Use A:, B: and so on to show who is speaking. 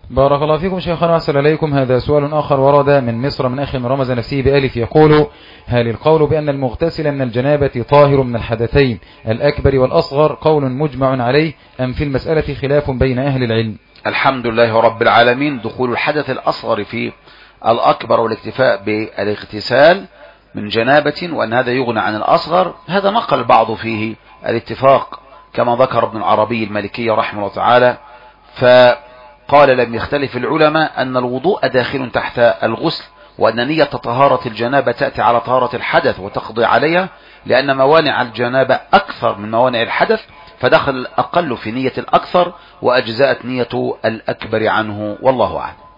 A: بارك الله فيكم شيخنا وأحسن إليكم. هذا سؤال آخر ورد من مصر من أخي من رمز نفسه بألف، يقول: هل القول بأن المغتسل من الجنابة طاهر من الحدثين الأكبر والأصغر قول مجمع عليه، أم في المسألة خلاف بين أهل العلم؟
B: الحمد لله رب العالمين. دخول الحدث الأصغر في الأكبر والاكتفاء بالاغتسال من جنابة وأن هذا يغنى عن الأصغر، هذا نقل البعض فيه الاتفاق كما ذكر ابن العربي المالكي رحمه الله تعالى، فقال لم يختلف العلماء أن الوضوء داخل تحت الغسل، وأن نية طهارة الجنابة تأتي على طهارة الحدث وتقضي عليها، لأن موانع الجنابة أكثر من موانع الحدث، فدخل الأقل في نية الأكثر وأجزاءت نية الأكبر عنه، والله أعلم.